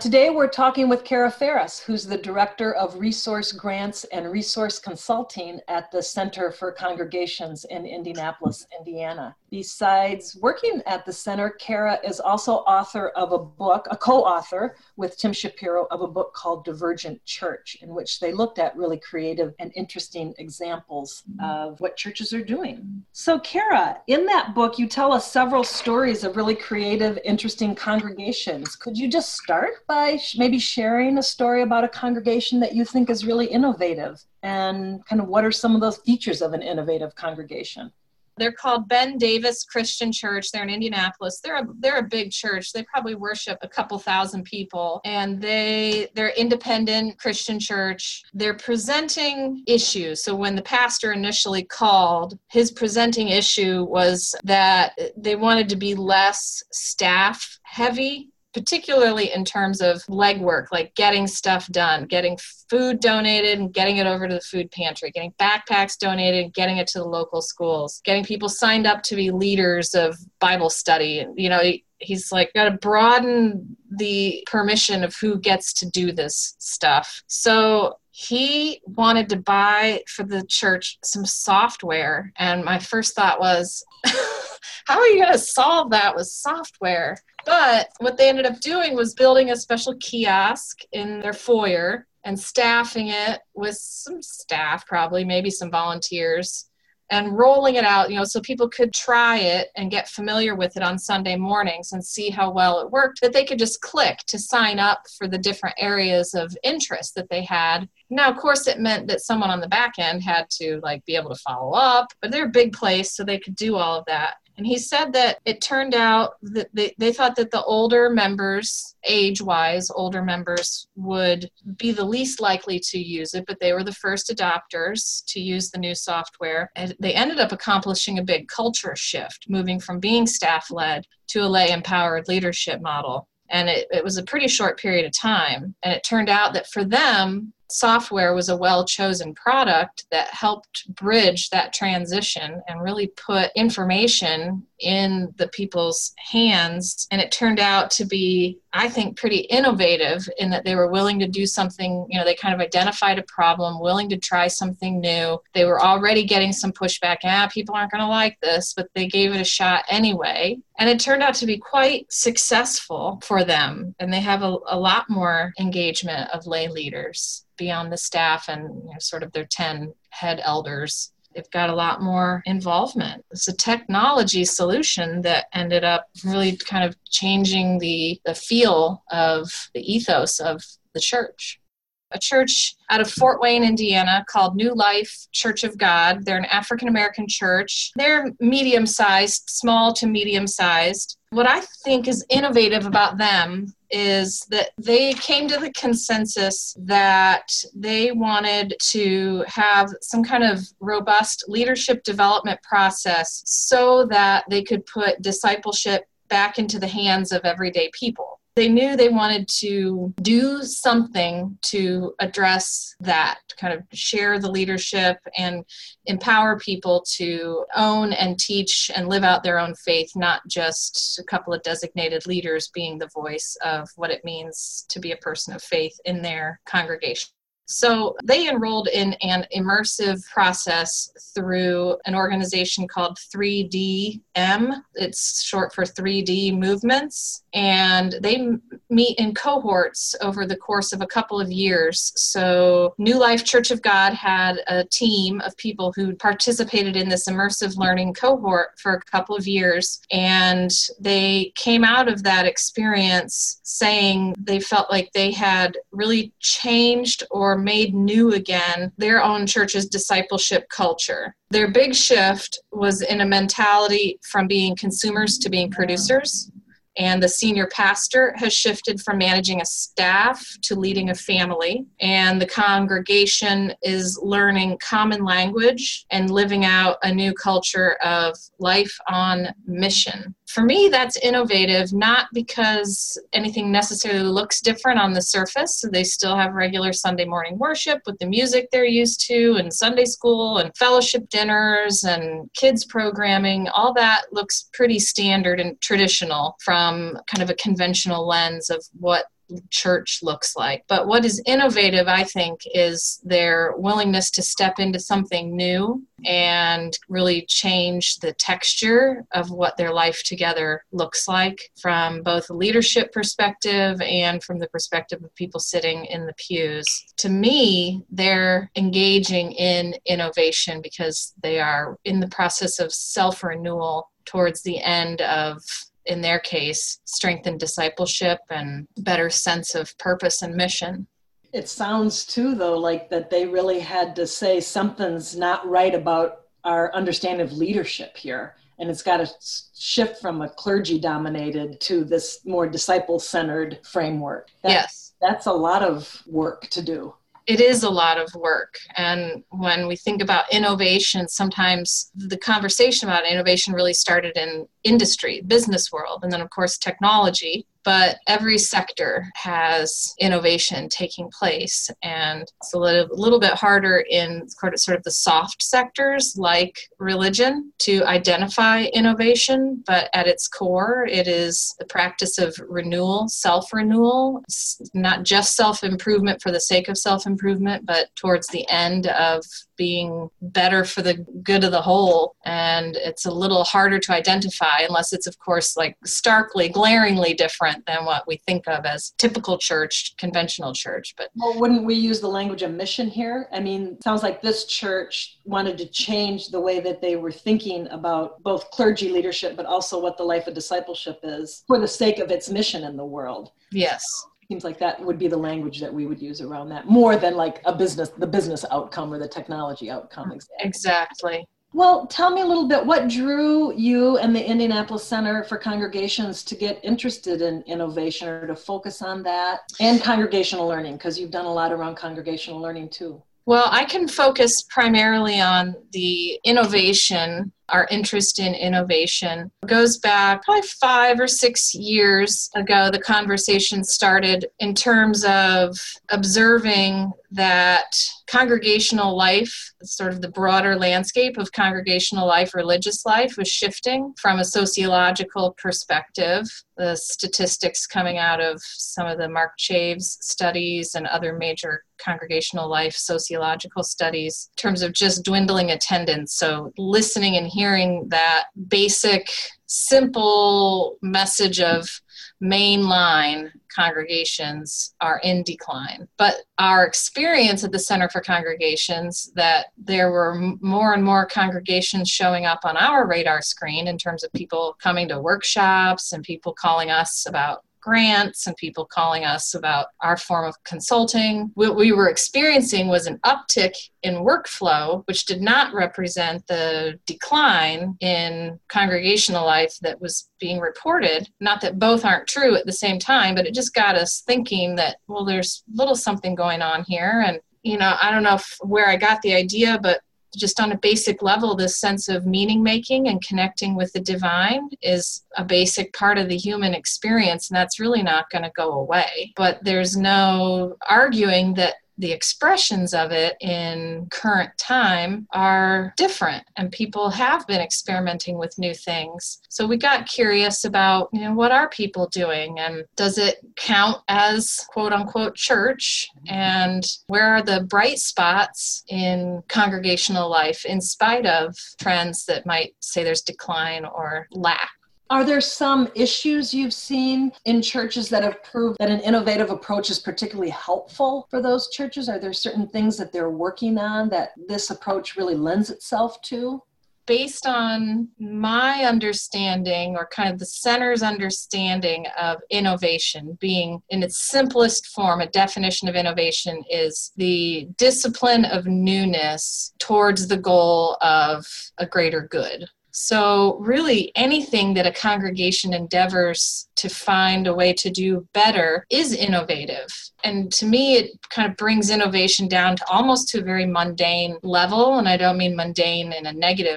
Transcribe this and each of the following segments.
Today we're talking with Kara Ferris, who's the Director of Resource Grants and Resource Consulting at the Center for Congregations in Indianapolis, Indiana. Besides working at the center, Kara is also author of a book, a co-author with Tim Shapiro of a book called Divergent Church, in which they looked at really creative and interesting examples of what churches are doing. So Kara, in that book, you tell us several stories of really creative, interesting congregations. Could you just start by maybe sharing a story about a congregation that you think is really innovative, and kind of what are some of those features of an innovative congregation? They're called Ben Davis Christian Church. They're in Indianapolis. They're a big church. They probably worship a couple thousand people, and they're independent Christian church. They're presenting issues. So when the pastor initially called, his presenting issue was that they wanted to be less staff heavy, particularly in terms of legwork, like getting stuff done, getting food donated and getting it over to the food pantry, getting backpacks donated and getting it to the local schools, getting people signed up to be leaders of Bible study. You know, he's like, got to broaden the permission of who gets to do this stuff. So he wanted to buy for the church some software. And my first thought was, how are you going to solve that with software? But what they ended up doing was building a special kiosk in their foyer and staffing it with some staff, probably, maybe some volunteers, and rolling it out, so people could try it and get familiar with it on Sunday mornings and see how well it worked, that they could just click to sign up for the different areas of interest that they had. Now, of course, it meant that someone on the back end had to be able to follow up, but they're a big place, so they could do all of that. And he said that it turned out that they thought that the older members, age-wise, older members would be the least likely to use it, but they were the first adopters to use the new software. And they ended up accomplishing a big culture shift, moving from being staff-led to a lay-empowered leadership model. And it was a pretty short period of time. And it turned out that for them, software was a well-chosen product that helped bridge that transition and really put information in the people's hands. And it turned out to be, I think, pretty innovative in that they were willing to do something, they kind of identified a problem, willing to try something new. They were already getting some pushback. People aren't going to like this, but they gave it a shot anyway. And it turned out to be quite successful for them. And they have a lot more engagement of lay leaders beyond the staff and sort of their 10 head elders. They've got a lot more involvement. It's a technology solution that ended up really kind of changing the feel of the ethos of the church. A church out of Fort Wayne, Indiana, called New Life Church of God. They're an African-American church. They're medium-sized, small to medium-sized. What I think is innovative about them is that they came to the consensus that they wanted to have some kind of robust leadership development process so that they could put discipleship back into the hands of everyday people. They knew they wanted to do something to address that, to kind of share the leadership and empower people to own and teach and live out their own faith, not just a couple of designated leaders being the voice of what it means to be a person of faith in their congregation. So they enrolled in an immersive process through an organization called 3DM. It's short for 3D Movements. And they meet in cohorts over the course of a couple of years. So New Life Church of God had a team of people who participated in this immersive learning cohort for a couple of years. And they came out of that experience saying they felt like they had really changed or made new again their own church's discipleship culture. Their big shift was in a mentality from being consumers to being producers. And the senior pastor has shifted from managing a staff to leading a family. And the congregation is learning common language and living out a new culture of life on mission. For me, that's innovative, not because anything necessarily looks different on the surface. So they still have regular Sunday morning worship with the music they're used to, and Sunday school and fellowship dinners and kids programming. All that looks pretty standard and traditional from kind of a conventional lens of what church looks like. But what is innovative, I think, is their willingness to step into something new and really change the texture of what their life together looks like from both a leadership perspective and from the perspective of people sitting in the pews. To me, they're engaging in innovation because they are in the process of self-renewal towards the end of, in their case, strengthened discipleship and better sense of purpose and mission. It sounds too, though, like that they really had to say something's not right about our understanding of leadership here. And it's got to shift from a clergy-dominated to this more disciple-centered framework. Yes. That's a lot of work to do. It is a lot of work. And when we think about innovation, sometimes the conversation about innovation really started in industry, business world, and then of course technology. But every sector has innovation taking place, and it's a little bit harder in sort of the soft sectors like religion to identify innovation, but at its core, it is the practice of renewal, self-renewal. It's not just self-improvement for the sake of self-improvement, but towards the end of being better for the good of the whole. And it's a little harder to identify unless it's, of course, like starkly, glaringly different than what we think of as typical church, conventional church. But well, wouldn't we use the language of mission here? I mean, it sounds like this church wanted to change the way that they were thinking about both clergy leadership, but also what the life of discipleship is for the sake of its mission in the world. Yes. Seems like that would be the language that we would use around that, more than like the business outcome or the technology outcome. Exactly. Well, tell me a little bit, what drew you and the Indianapolis Center for Congregations to get interested in innovation or to focus on that and congregational learning? Because you've done a lot around congregational learning too. Well, I can focus primarily on the innovation. Our interest in innovation goes back probably 5 or 6 years ago. The conversation started in terms of observing that congregational life, sort of the broader landscape of congregational life, religious life, was shifting from a sociological perspective. The statistics coming out of some of the Mark Chaves studies and other major congregational life sociological studies in terms of just dwindling attendance. So listening and hearing that basic, simple message of mainline congregations are in decline. But our experience at the Center for Congregations, that there were more and more congregations showing up on our radar screen in terms of people coming to workshops and people calling us about grants and people calling us about our form of consulting. What we were experiencing was an uptick in workflow, which did not represent the decline in congregational life that was being reported. Not that both aren't true at the same time, but it just got us thinking that, well, there's little something going on here. And, I don't know where I got the idea, but just on a basic level, this sense of meaning making and connecting with the divine is a basic part of the human experience, and that's really not going to go away. But there's no arguing that the expressions of it in current time are different, and people have been experimenting with new things. So we got curious about, what are people doing, and does it count as quote unquote church, and where are the bright spots in congregational life in spite of trends that might say there's decline or lack. Are there some issues you've seen in churches that have proved that an innovative approach is particularly helpful for those churches? Are there certain things that they're working on that this approach really lends itself to? Based on my understanding, or kind of the center's understanding of innovation being in its simplest form, a definition of innovation is the discipline of newness towards the goal of a greater good. So really anything that a congregation endeavors to find a way to do better is innovative. And to me, it kind of brings innovation down to almost to a very mundane level. And I don't mean mundane in a negative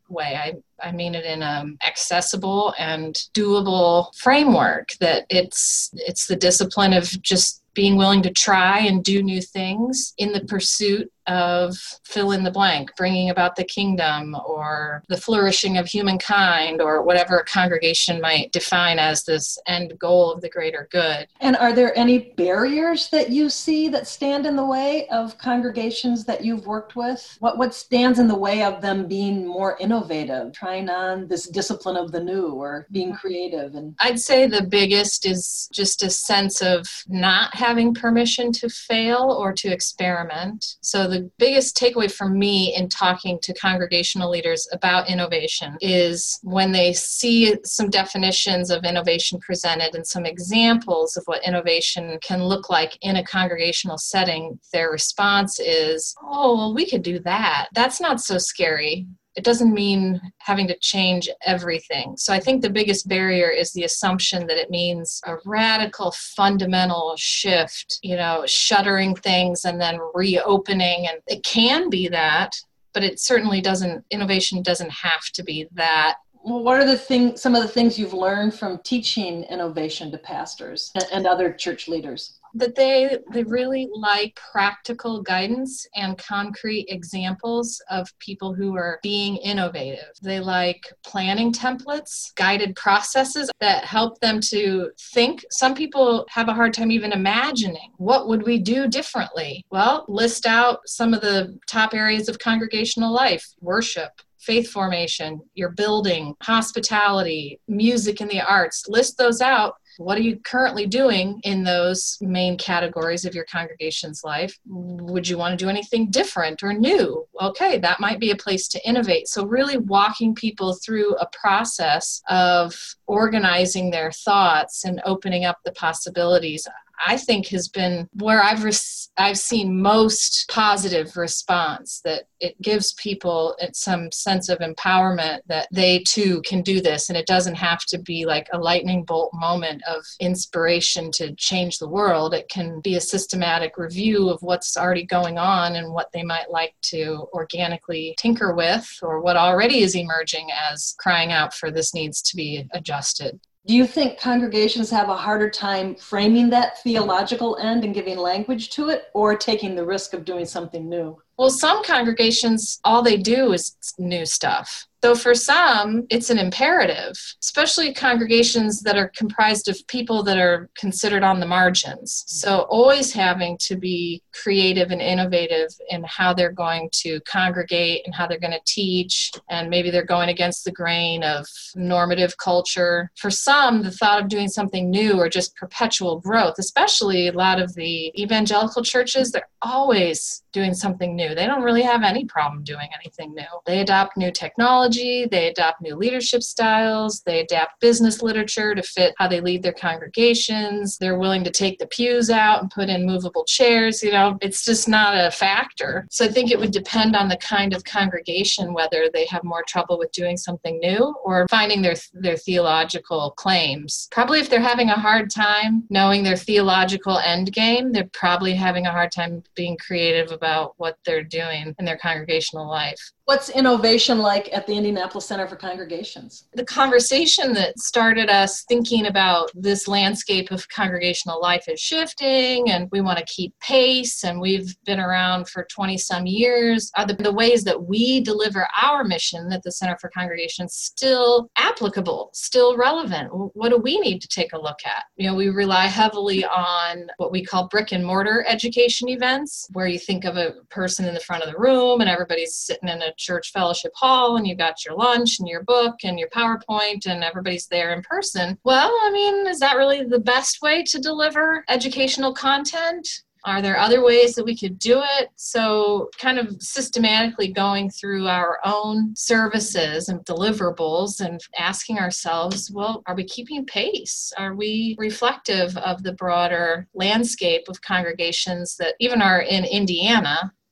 way. I mean it in an accessible and doable framework, that it's the discipline of just being willing to try and do new things in the pursuit of fill in the blank, bringing about the kingdom or the flourishing of humankind, or whatever a congregation might define as this end goal of the greater good. And are there any barriers that you see that stand in the way of congregations that you've worked with? What stands in the way of them being more innovative, trying on this discipline of the new, or being creative? And I'd say the biggest is just a sense of not having permission to fail or to experiment. So the biggest takeaway for me in talking to congregational leaders about innovation is when they see some definitions of innovation presented and some examples of what innovation can look like in a congregational setting, their response is, oh, well, we could do that. That's not so scary. It doesn't mean having to change everything. So I think the biggest barrier is the assumption that it means a radical, fundamental shift, shuttering things and then reopening. And it can be that, but it certainly doesn't, innovation doesn't have to be that. Well, what are some of the things you've learned from teaching innovation to pastors and other church leaders? That they really like practical guidance and concrete examples of people who are being innovative. They like planning templates, guided processes that help them to think. Some people have a hard time even imagining, what would we do differently? Well, list out some of the top areas of congregational life: worship, faith formation, your building, hospitality, music and the arts. List those out. What are you currently doing in those main categories of your congregation's life? Would you want to do anything different or new? Okay, that might be a place to innovate. So really walking people through a process of organizing their thoughts and opening up the possibilities, I think has been where I've seen most positive response, that it gives people some sense of empowerment that they too can do this. And it doesn't have to be like a lightning bolt moment of inspiration to change the world. It can be a systematic review of what's already going on and what they might like to organically tinker with, or what already is emerging as crying out for this needs to be adjusted. Do you think congregations have a harder time framing that theological end and giving language to it, or taking the risk of doing something new? Well, some congregations, all they do is new stuff. Though for some, it's an imperative, especially congregations that are comprised of people that are considered on the margins. So always having to be creative and innovative in how they're going to congregate and how they're going to teach, and maybe they're going against the grain of normative culture. For some, the thought of doing something new or just perpetual growth, especially a lot of the evangelical churches, they're always doing something new. They don't really have any problem doing anything new. They adopt new technology, they adopt new leadership styles, they adapt business literature to fit how they lead their congregations. They're willing to take the pews out and put in movable chairs. It's just not a factor. So I think it would depend on the kind of congregation, whether they have more trouble with doing something new or finding their theological claims. Probably if they're having a hard time knowing their theological end game, they're probably having a hard time being creative about what they're doing in their congregational life. What's innovation like at the Indianapolis Center for Congregations? The conversation that started us thinking about this landscape of congregational life is shifting, and we want to keep pace, and we've been around for 20-some years. Are the ways that we deliver our mission at the Center for Congregations still applicable, still relevant? What do we need to take a look at? We rely heavily on what we call brick and mortar education events, where you think of a person in the front of the room and everybody's sitting in a church fellowship hall and you got your lunch and your book and your PowerPoint and everybody's there in person. Well, is that really the best way to deliver educational content? Are there other ways that we could do it? So kind of systematically going through our own services and deliverables and asking ourselves, well, are we keeping pace? Are we reflective of the broader landscape of congregations that even are in Indiana,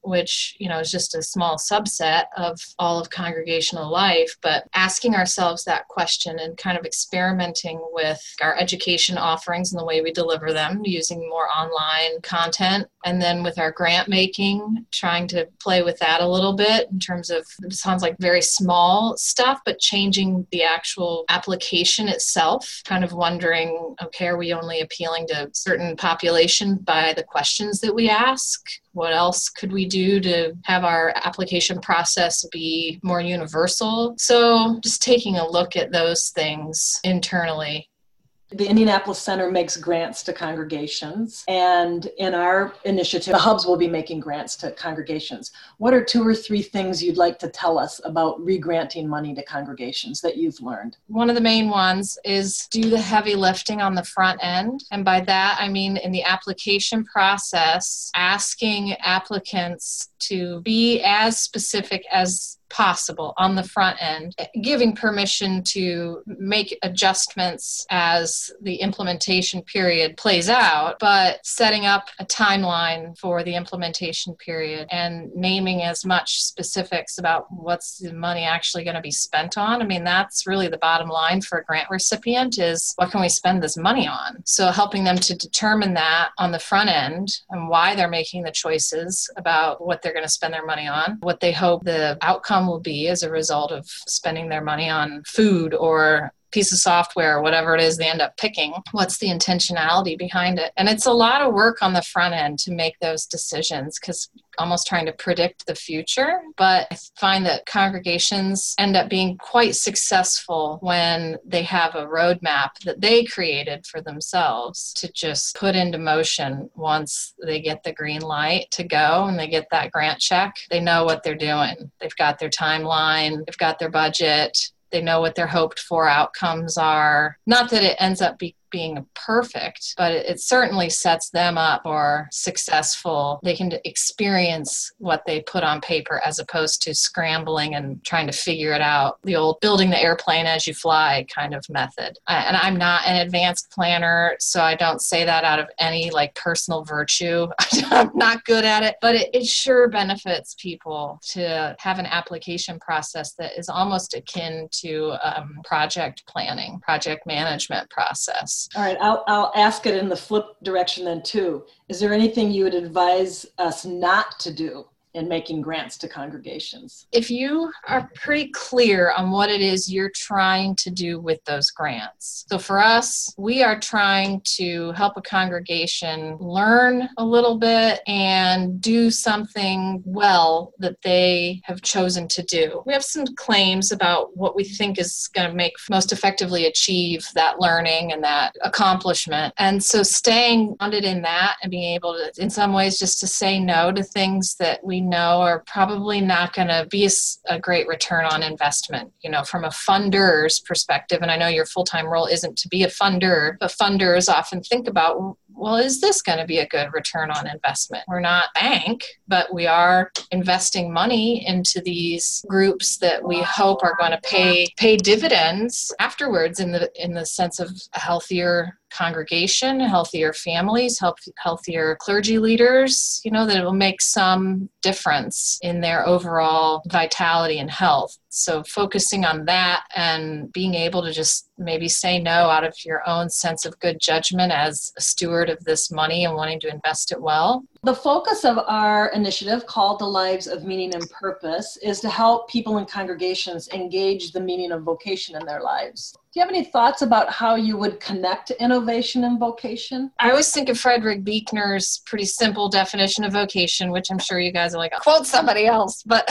which, is just a small subset of all of congregational life, but asking ourselves that question and kind of experimenting with our education offerings and the way we deliver them, using more online content, and then with our grant making, trying to play with that a little bit in terms of, it sounds like very small stuff, but changing the actual application itself, kind of wondering, okay, are we only appealing to certain population by the questions that we ask? What else could we do to have our application process be more universal? So just taking a look at those things internally. The Indianapolis Center makes grants to congregations, and in our initiative, the hubs will be making grants to congregations. What are 2 or 3 things you'd like to tell us about re-granting money to congregations that you've learned? One of the main ones is do the heavy lifting on the front end. And by that, I mean in the application process, asking applicants to be as specific as possible on the front end, giving permission to make adjustments as the implementation period plays out, but setting up a timeline for the implementation period and naming as much specifics about what's the money actually going to be spent on. I mean, that's really the bottom line for a grant recipient is what can we spend this money on? So helping them to determine that on the front end and why they're making the choices about what they're going to spend their money on, what they hope the outcome will be as a result of spending their money on food or piece of software, whatever it is they end up picking, what's the intentionality behind it? And it's a lot of work on the front end to make those decisions because almost trying to predict the future. But I find that congregations end up being quite successful when they have a roadmap that they created for themselves to just put into motion once they get the green light to go and they get that grant check. They know what they're doing. They've got their timeline, they've got their budget, they know what their hoped for outcomes are. Not that it ends up being perfect, but it certainly sets them up for successful. They can experience what they put on paper as opposed to scrambling and trying to figure it out. The old building the airplane as you fly kind of method. And I'm not an advanced planner, so I don't say that out of any personal virtue. I'm not good at it, but it sure benefits people to have an application process that is almost akin to project planning, project management process. All right, I'll ask it in the flip direction then too. Is there anything you would advise us not to do in making grants to congregations? If you are pretty clear on what it is you're trying to do with those grants. So for us, we are trying to help a congregation learn a little bit and do something well that they have chosen to do. We have some claims about what we think is going to most effectively achieve that learning and that accomplishment. And so staying grounded in that and being able to, in some ways, just to say no to things that we know are probably not going to be a great return on investment, from a funder's perspective. And I know your full-time role isn't to be a funder, but funders often think about, well, is this going to be a good return on investment? We're not a bank, but we are investing money into these groups that we hope are going to pay dividends afterwards in the sense of a healthier congregation, healthier families, healthier clergy leaders, that it will make some difference in their overall vitality and health. So focusing on that and being able to just maybe say no out of your own sense of good judgment as a steward of this money and wanting to invest it well. The focus of our initiative called The Lives of Meaning and Purpose is to help people in congregations engage the meaning of vocation in their lives. Do you have any thoughts about how you would connect innovation and vocation? I always think of Frederick Buechner's pretty simple definition of vocation, which I'm sure you guys are I'll quote somebody else, but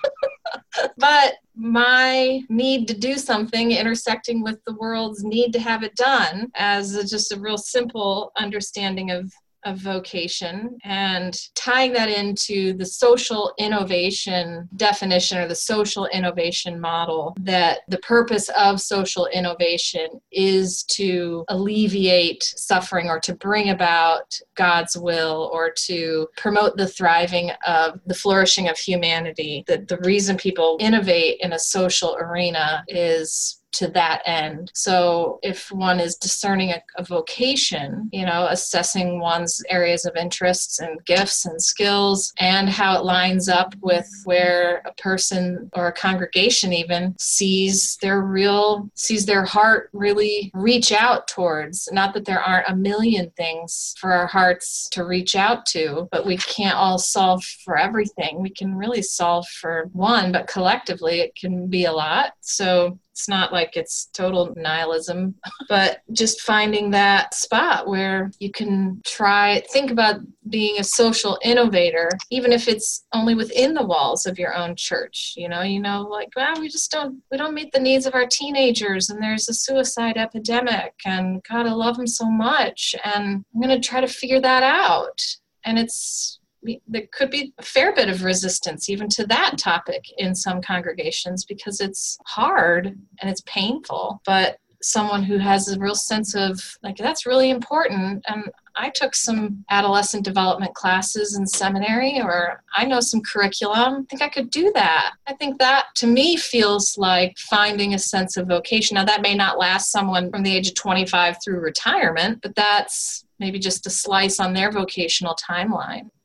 my need to do something intersecting with the world's need to have it done as just a real simple understanding of vocation and tying that into the social innovation definition or the social innovation model, that the purpose of social innovation is to alleviate suffering or to bring about God's will or to promote the thriving of the flourishing of humanity. That the reason people innovate in a social arena is to that end. So if one is discerning a vocation, assessing one's areas of interests and gifts and skills and how it lines up with where a person or a congregation even sees their heart really reach out towards. Not that there aren't a million things for our hearts to reach out to, but we can't all solve for everything. We can really solve for one, but collectively it can be a lot. So it's not like it's total nihilism, but just finding that spot where you can think about being a social innovator, even if it's only within the walls of your own church. We don't meet the needs of our teenagers, and there's a suicide epidemic, and God, I love them so much, and I'm going to try to figure that out. And there could be a fair bit of resistance even to that topic in some congregations because it's hard and it's painful. But someone who has a real sense of that's really important. And I took some adolescent development classes in seminary, or I know some curriculum. I think I could do that. I think that to me feels like finding a sense of vocation. Now that may not last someone from the age of 25 through retirement, but that's maybe just a slice on their vocational timeline.